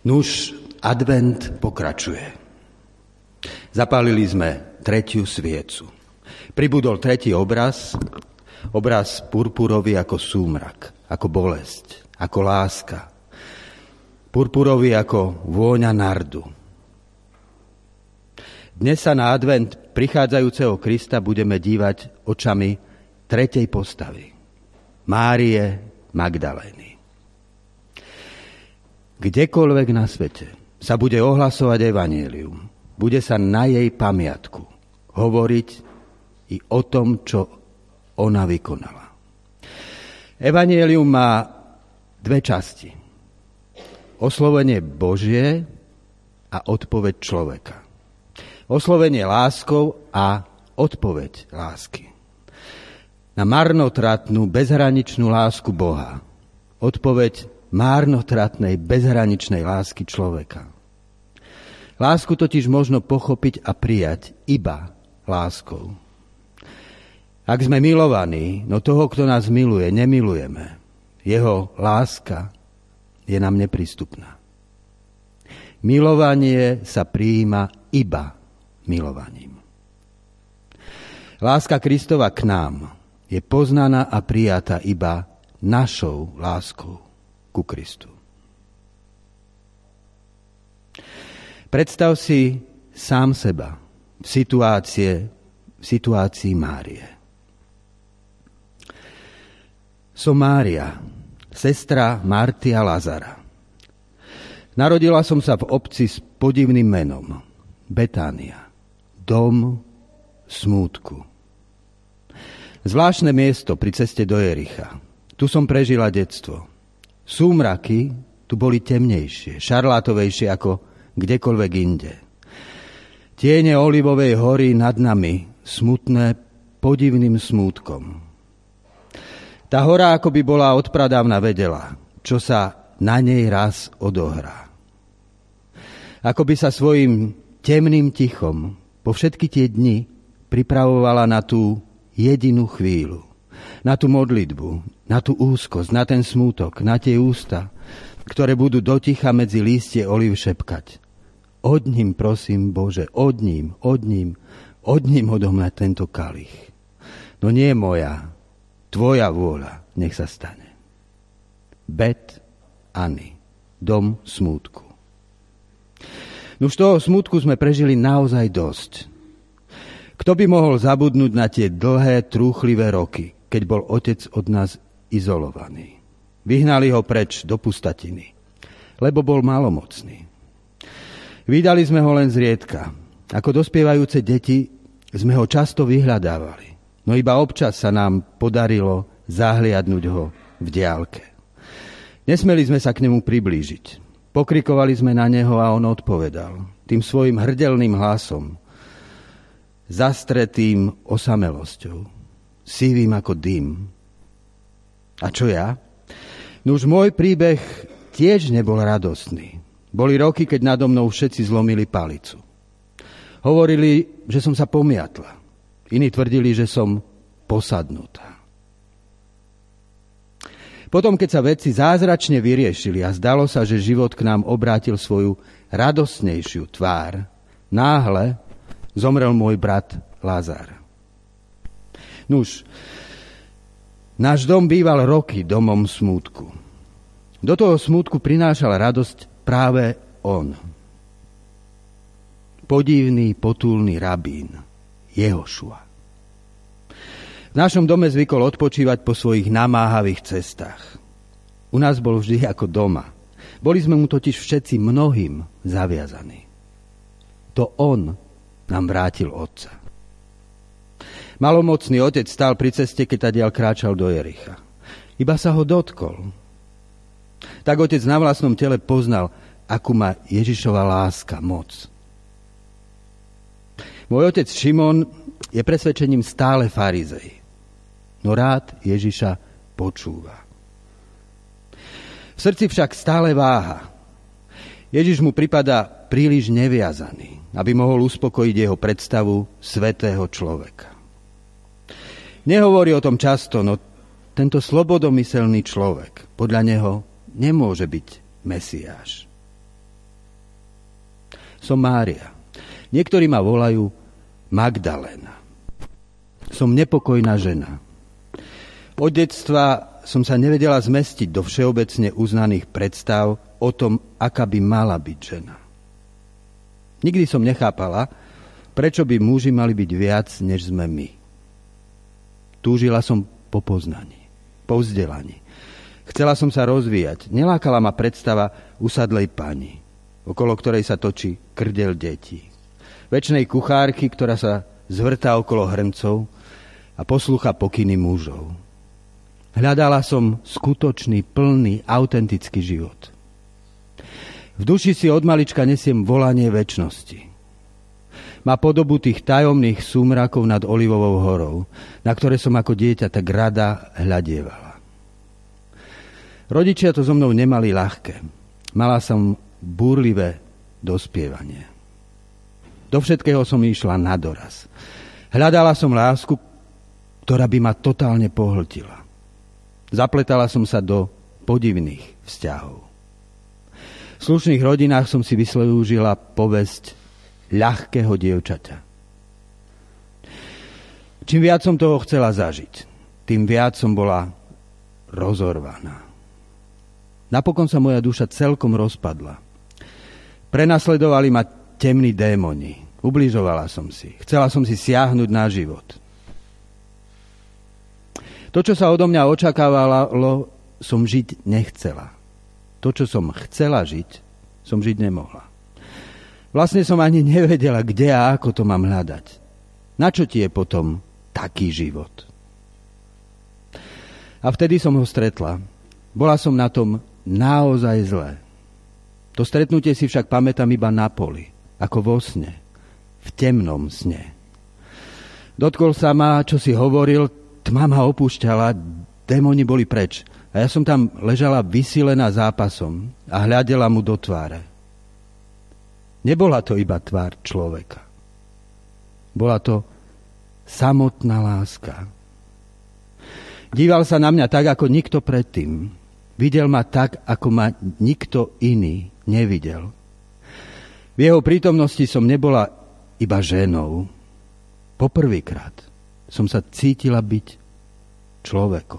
Nuž, advent pokračuje. Zapálili sme 3. sviecu. Pribudol 3. obraz purpurový ako súmrak, ako bolesť, ako láska. Purpurový ako vôňa nardu. Dnes sa na advent prichádzajúceho Krista budeme dívať očami 3. postavy. Márie Magdalény. Kdekoľvek na svete sa bude ohlasovať evanjelium, bude sa na jej pamiatku hovoriť i o tom, čo ona vykonala. Evanjelium má 2 časti. Oslovenie Božie a odpoveď človeka. Oslovenie láskou a odpoveď lásky. Na marnotratnú, bezhraničnú lásku Boha. Odpoveď márnotratnej, bezhraničnej lásky človeka. Lásku totiž možno pochopiť a prijať iba láskou. Ak sme milovaní, no toho, kto nás miluje, nemilujeme. Jeho láska je nám neprístupná. Milovanie sa prijíma iba milovaním. Láska Kristova k nám je poznaná a prijatá iba našou láskou ku Kristu. Predstav si sám seba v situácii Márie. Som Mária, sestra Marty a Lazara. Narodila som sa v obci s podivným menom Betánia, dom smútku. Zvláštne miesto pri ceste do Jericha. Tu som prežila detstvo. Súmraky tu boli temnejšie, šarlátovejšie ako kdekoľvek inde. Tiene Olivovej hory nad nami, smutné podivným smútkom. Tá hora ako by bola odpradávna vedela, čo sa na nej raz odohrá. Ako by sa svojim temným tichom po všetky tie dni pripravovala na tú jedinú chvíľu. Na tú modlitbu, na tú úzkosť, na ten smútok, na tie ústa, ktoré budú doticha medzi lístie olív šepkať. Od ním, prosím, Bože, od ním odo mňa tento kalich. No nie moja, tvoja vôľa, nech sa stane. Bet Ani, dom smútku. No z toho smútku sme prežili naozaj dosť. Kto by mohol zabudnúť na tie dlhé, trúchlivé roky, keď bol otec od nás izolovaný. Vyhnali ho preč do pustatiny, lebo bol malomocný. Vydali sme ho len zriedka. Ako dospievajúce deti sme ho často vyhľadávali, no iba občas sa nám podarilo zahliadnúť ho v diaľke. Nesmeli sme sa k nemu priblížiť. Pokrikovali sme na neho a on odpovedal tým svojim hrdelným hlasom, zastretým osamelosťou, sivým ako dym. A čo ja? Nuž môj príbeh tiež nebol radostný. Boli roky, keď nado mnou všetci zlomili palicu. Hovorili, že som sa pomiatla. Iní tvrdili, že som posadnutá. Potom, keď sa veci zázračne vyriešili a zdalo sa, že život k nám obrátil svoju radostnejšiu tvár, náhle zomrel môj brat Lazar. Nuž, náš dom býval roky domom smútku. Do toho smútku prinášal radosť práve on. Podivný, potulný rabín Jehošua. V našom dome zvykol odpočívať po svojich namáhavých cestách. U nás bol vždy ako doma. Boli sme mu totiž všetci mnohým zaviazaní. To on nám vrátil otca. Malomocný otec stál pri ceste, keď tadiaľ kráčal do Jericha. Iba sa ho dotkol. Tak otec na vlastnom tele poznal, akú má Ježišova láska moc. Môj otec Šimon je presvedčením stále farizej, no rád Ježiša počúva. V srdci však stále váha. Ježiš mu pripadá príliš neviazaný, aby mohol uspokojiť jeho predstavu svätého človeka. Nehovorí o tom často, no tento slobodomyselný človek podľa neho nemôže byť Mesiáš. Som Mária. Niektorí ma volajú Magdaléna. Som nepokojná žena. Od detstva som sa nevedela zmestiť do všeobecne uznaných predstav o tom, aká by mala byť žena. Nikdy som nechápala, prečo by muži mali byť viac, než sme my. Túžila som po poznaní, po vzdelaní. Chcela som sa rozvíjať. Nelákala ma predstava usadlej pani, okolo ktorej sa točí krdel detí. Večnej kuchárky, ktorá sa zvrtá okolo hrncov a poslúcha pokyny mužov. Hľadala som skutočný, plný, autentický život. V duši si od malička nesiem volanie večnosti. Má podobu tých tajomných súmrakov nad Olivovou horou, na ktoré som ako dieťa tak rada hľadievala. Rodičia to so mnou nemali ľahké. Mala som búrlivé dospievanie. Do všetkého som išla na doraz. Hľadala som lásku, ktorá by ma totálne pohltila. Zapletala som sa do podivných vzťahov. V slušných rodinách som si vyslúžila povesť ľahkého dievčaťa. Čím viac som toho chcela zažiť, tým viac som bola rozorvaná. Napokon sa moja duša celkom rozpadla. Prenasledovali ma temní démoni. Ubližovala som si. Chcela som si siahnuť na život. To, čo sa odo mňa očakávalo, som žiť nechcela. To, čo som chcela žiť, som žiť nemohla. Vlastne som ani nevedela, kde a ako to mám hľadať. Na čo ti je potom taký život? A vtedy som ho stretla. Bola som na tom naozaj zle. To stretnutie si však pamätám iba na poli. Ako vo sne, v temnom sne. Dotkol sa ma, čo si hovoril, tma ma opúšťala, démoni boli preč. A ja som tam ležala vysilená zápasom a hľadela mu do tváre. Nebola to iba tvár človeka. Bola to samotná láska. Díval sa na mňa tak, ako nikto predtým. Videl ma tak, ako ma nikto iný nevidel. V jeho prítomnosti som nebola iba ženou. Poprvýkrát som sa cítila byť človekom.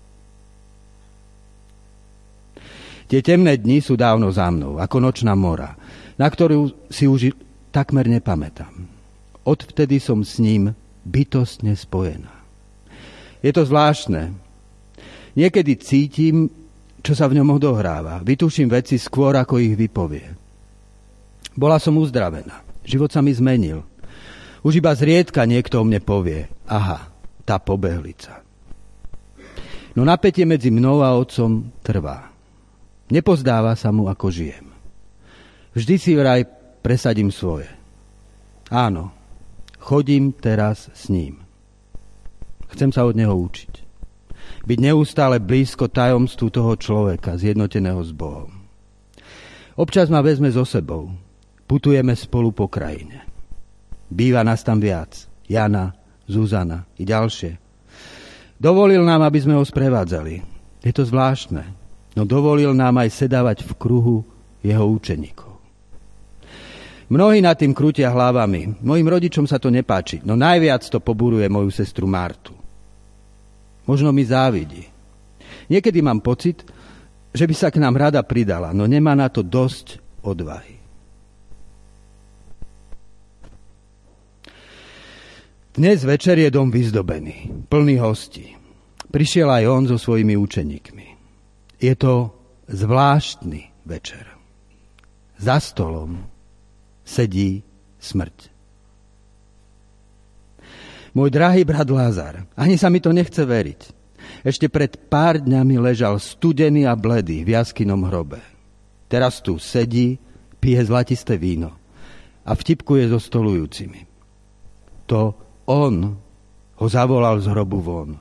Tie temné dni sú dávno za mnou, ako nočná mora, na ktorú si už takmer nepamätám. Odvtedy som s ním bytostne spojená. Je to zvláštne. Niekedy cítim, čo sa v ňom odohráva. Vytuším veci skôr, ako ich vypovie. Bola som uzdravená. Život sa mi zmenil. Už iba zriedka niekto o mne povie. Aha, tá pobehlica. No napätie medzi mnou a otcom trvá. Nepozdáva sa mu, ako žijem. Vždy si vraj presadím svoje. Áno, chodím teraz s ním. Chcem sa od neho učiť. Byť neustále blízko tajomstvu toho človeka, zjednoteného s Bohom. Občas ma vezme so sebou. Putujeme spolu po krajine. Býva nás tam viac. Jana, Zuzana i ďalšie. Dovolil nám, aby sme ho sprevádzali. Je to zvláštne, no dovolil nám aj sedávať v kruhu jeho učeníkov. Mnohí nad tým krútia hlavami. Mojim rodičom sa to nepáči, no najviac to poburuje moju sestru Martu. Možno mi závidí. Niekedy mám pocit, že by sa k nám rada pridala, no nemá na to dosť odvahy. Dnes večer je dom vyzdobený, plný hostí. Prišiel aj on so svojimi učeníkmi. Je to zvláštny večer. Za stolom sedí smrť. Môj drahý brat Lázar, ani sa mi to nechce veriť. Ešte pred pár dňami ležal studený a bledý v jaskynom hrobe. Teraz tu sedí, pije zlatisté víno a vtipkuje so stolujúcimi. To on ho zavolal z hrobu von.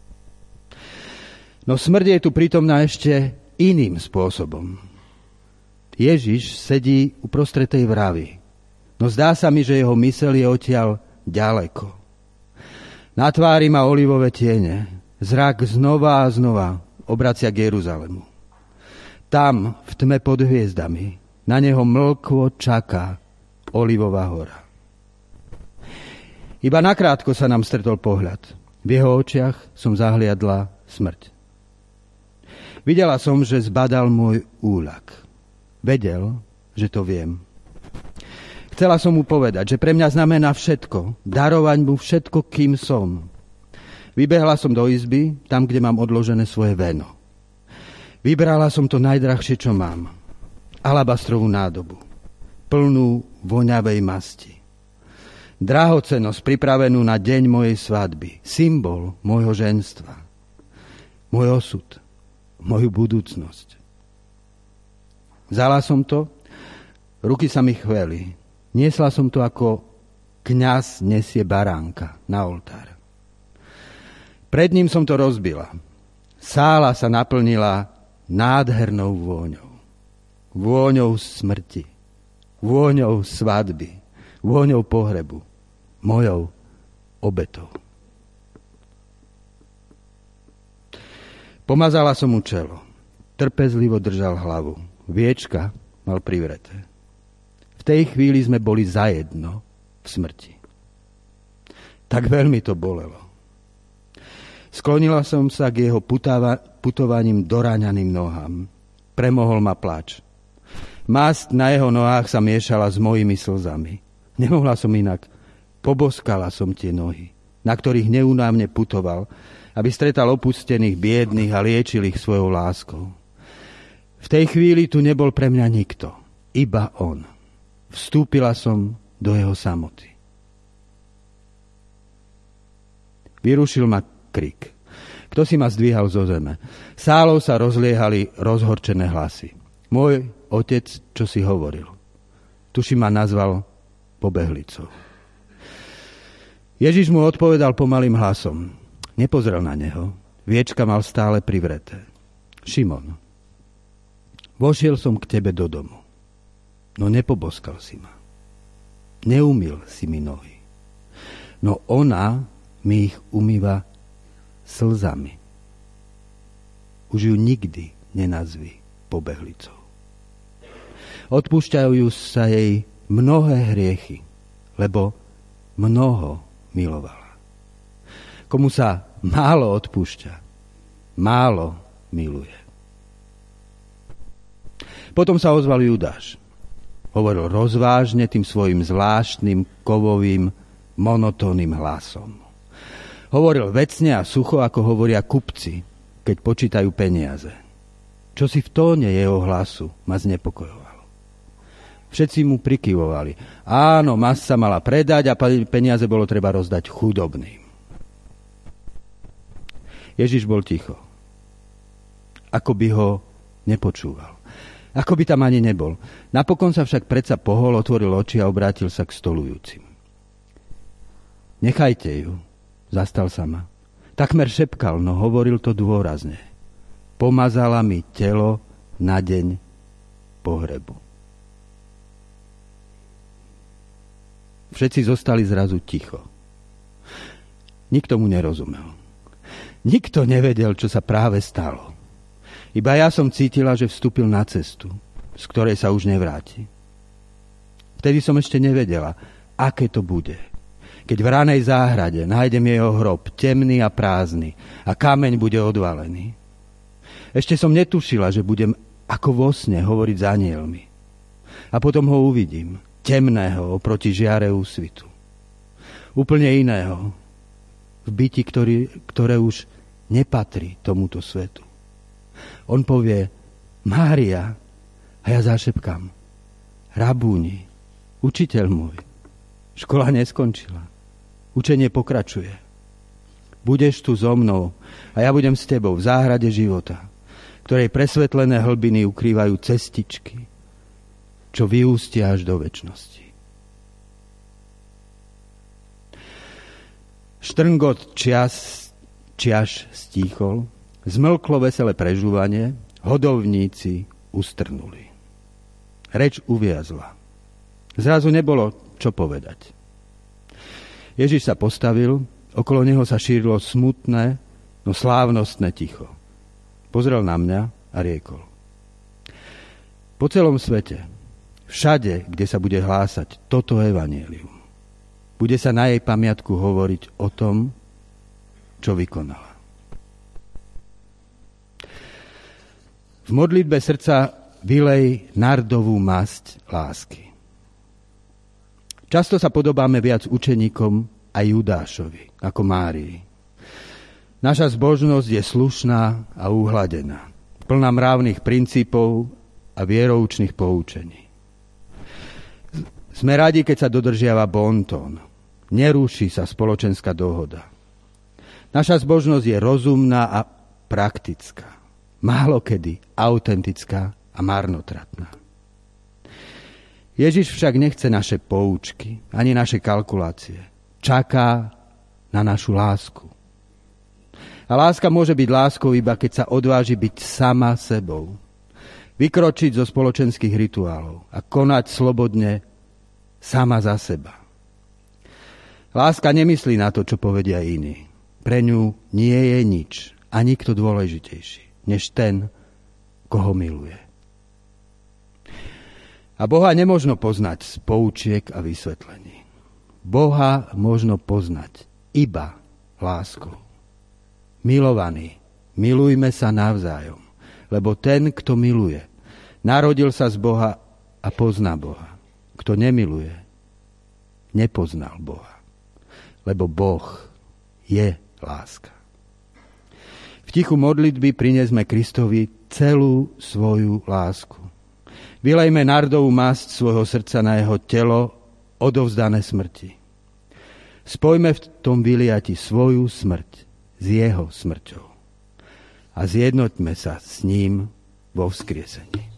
No smrť je tu prítomná ešte iným spôsobom. Ježiš sedí uprostred tej vravy. No zdá sa mi, že jeho myseľ je odtiaľ ďaleko. Na tvári má olivové tiene. Zrak znova a znova obracia k Jeruzalemu. Tam, v tme pod hviezdami, na neho mlkvo čaká Olivová hora. Iba nakrátko sa nám stretol pohľad. V jeho očiach som zahliadla smrť. Videla som, že zbadal môj úľak. Vedel, že to viem. Chcela som mu povedať, že pre mňa znamená všetko, darovať mu všetko, kým som. Vybehla som do izby, tam, kde mám odložené svoje veno. Vybrala som to najdrahšie, čo mám. Alabastrovú nádobu, plnú voňavej masti. Drahocennosť pripravenú na deň mojej svadby, symbol môjho ženstva, môj osud, moju budúcnosť. Vzala som to, ruky sa mi chveli. Niesla som to, ako kňaz nesie baránka na oltár. Pred ním som to rozbila. Sála sa naplnila nádhernou vôňou. Vôňou smrti, vôňou svadby, vôňou pohrebu, mojou obetou. Pomazala som mu čelo. Trpezlivo držal hlavu. Viečka mal privreté. V tej chvíli sme boli zajedno v smrti. Tak veľmi to bolelo. Sklonila som sa k jeho putovaním doráňaným nohám. Premohol ma plač. Masť na jeho nohách sa miešala s mojimi slzami. Nemohla som inak. Poboskala som tie nohy, na ktorých neúnávne putoval, aby stretal opustených, biedných a liečil ich svojou láskou. V tej chvíli tu nebol pre mňa nikto, iba on. Vstúpila som do jeho samoty. Vyrušil ma krik. Kto si ma zdvíhal zo zeme? Sálou sa rozliehali rozhorčené hlasy. Môj otec, čo si hovoril. Tuším, ma nazval pobehlicou. Ježiš mu odpovedal pomalým hlasom. Nepozrel na neho. Viečka mal stále privreté. Šimon, vošiel som k tebe do domu, no nepoboskal si ma. Neumyl si mi nohy. No ona mi ich umýva slzami. Už ju nikdy nenazvi pobehlicou. Odpúšťajú sa jej mnohé hriechy, lebo mnoho milovala. Komu sa málo odpúšťa, málo miluje. Potom sa ozval Judáš. Hovoril rozvážne tým svojim zvláštnym, kovovým, monotónnym hlasom. Hovoril vecne a sucho, ako hovoria kupci, keď počítajú peniaze. Čo si v tóne jeho hlasu ma znepokojovalo. Všetci mu prikyvovali. Áno, masť sa mala predať a peniaze bolo treba rozdať chudobným. Ježiš bol ticho. Ako by ho nepočúval. Ako by tam ani nebol. Napokon sa však predsa pohol, otvoril oči a obrátil sa k stolujúcim. Nechajte ju, zastal sa ma. Takmer šepkal, no hovoril to dôrazne. Pomazala mi telo na deň pohrebu. Všetci zostali zrazu ticho. Nikto mu nerozumel. Nikto nevedel, čo sa práve stalo. Iba ja som cítila, že vstúpil na cestu, z ktorej sa už nevráti. Vtedy som ešte nevedela, aké to bude, keď v ranej záhrade nájdem jeho hrob, temný a prázdny, a kameň bude odvalený. Ešte som netušila, že budem ako vo sne hovoriť s anjelmi. A potom ho uvidím, temného oproti žiare úsvitu. Úplne iného, v byti, ktoré už nepatrí tomuto svetu. On povie Mária a ja zašepkám Rabúni, učiteľ môj. Škola neskončila. Učenie pokračuje. Budeš tu so mnou a ja budem s tebou v záhrade života, ktorej presvetlené hlbiny ukrývajú cestičky, čo vyústia až do večnosti. Štrngot čiaš stíchol, zmlklo veselé prežúvanie, hodovníci ustrnuli. Reč uviazla. Zrazu nebolo čo povedať. Ježiš sa postavil, okolo neho sa šírilo smutné, no slávnostné ticho. Pozrel na mňa a riekol. Po celom svete, Všade, kde sa bude hlásať toto evanjelium, bude sa na jej pamiatku hovoriť o tom, čo vykonala. V modlitbe srdca vylej nardovú masť lásky. Často sa podobáme viac učeníkom a Judášovi ako Márii. Naša zbožnosť je slušná a uhladená, plná mravných princípov a vieroučných poučení. Sme radi, keď sa dodržiava bontón. Nerúši sa spoločenská dohoda. Naša zbožnosť je rozumná a praktická. Málokedy autentická a marnotratná. Ježiš však nechce naše poučky, ani naše kalkulácie. Čaká na našu lásku. A láska môže byť láskou iba keď sa odváži byť sama sebou. Vykročiť zo spoločenských rituálov a konať slobodne sama za seba. Láska nemyslí na to, čo povedia iní. Pre ňu nie je nič a nikto dôležitejší, než ten, koho miluje. A Boha nemožno poznať z poučiek a vysvetlení. Boha možno poznať iba láskou. Milovaní, milujme sa navzájom, lebo ten, kto miluje, narodil sa z Boha a pozná Boha. Kto nemiluje, nepoznal Boha, lebo Boh je láska. V tichu modlitby prinesme Kristovi celú svoju lásku. Vylejme nardovú masť svojho srdca na jeho telo odovzdané smrti. Spojme v tom vyliati svoju smrť s jeho smrťou a zjednoťme sa s ním vo vzkriesení.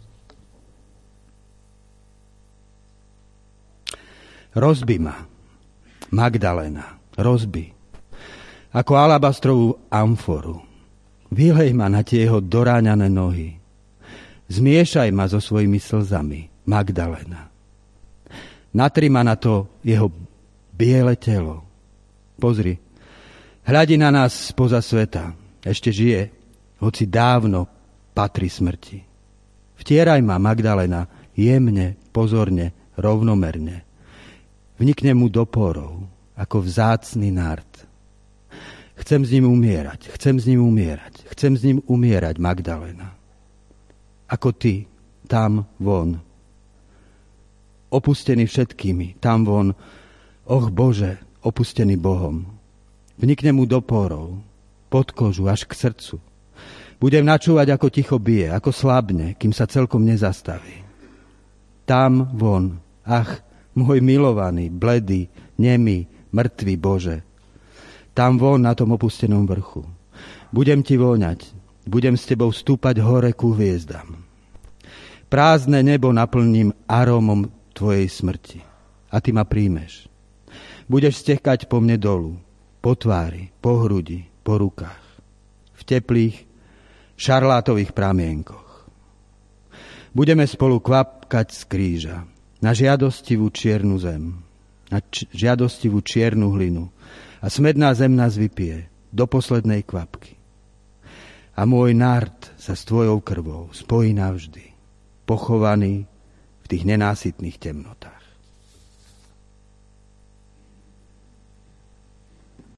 Rozbi ma, Magdalena, rozbi, ako alabastrovú amforu. Vylej ma na tie jeho doráňané nohy. Zmiešaj ma so svojimi slzami, Magdalena. Natri ma na to jeho biele telo. Pozri, hľadí na nás spoza sveta. Ešte žije, hoci dávno patrí smrti. Vtieraj ma, Magdalena, jemne, pozorne, rovnomerne. Vnikne mu do porov, ako vzácny nard. Chcem s ním umierať, chcem s ním umierať, Magdalena. Ako ty, tam von. Opustený všetkými, tam von. Och Bože, opustený Bohom. Vnikne mu do porov, pod kožu až k srdcu. Budem načúvať, ako ticho bije, ako slabne, kým sa celkom nezastaví. Tam von, ach, môj milovaný, bledý, nemý, mŕtvý Bože. Tam von na tom opustenom vrchu. Budem ti voňať, budem s tebou stúpať hore ku hviezdam. Prázdne nebo naplním arómom tvojej smrti. A ty ma príjmeš. Budeš stekať po mne dolu, po tvári, po hrudi, po rukách. V teplých, šarlátových pramienkoch. Budeme spolu kvapkať z kríža na žiadostivú čiernu zem, na žiadostivú čiernu hlinu a smedná zem nás vypije do poslednej kvapky. A môj nard sa s tvojou krvou spojí navždy, pochovaný v tých nenásytných temnotách.